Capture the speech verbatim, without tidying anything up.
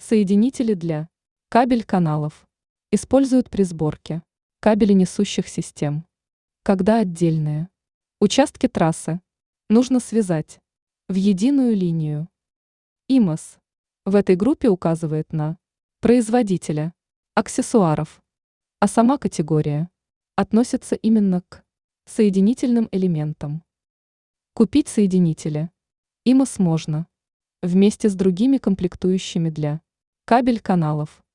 Соединители для кабель-каналов используют при сборке кабеленесущих систем, когда отдельные участки трассы нужно связать в единую линию. ИМОС в этой группе указывает на производителя аксессуаров, а сама категория относится именно к соединительным элементам. Купить соединители ИМОС можно вместе с другими комплектующими для кабель-каналов.